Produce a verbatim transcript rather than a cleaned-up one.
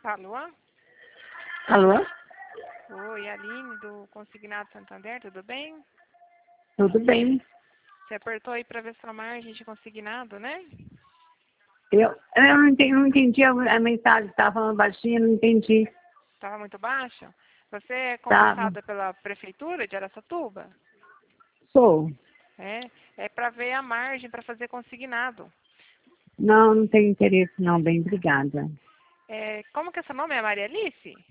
Alô? Alô? Oi, Aline do Consignado Santander, tudo bem? Tudo bem? Você apertou aí para ver sua margem de consignado, né? Eu, eu não entendi, não entendi a, a mensagem, estava falando baixinho, não entendi. Estava muito baixa? Você é Tava. concursada pela Prefeitura de Araçatuba? Sou. É, é para ver a margem para fazer consignado. Não, não tenho interesse não, bem, obrigada. É, como que é seu nome? É Maria Alice?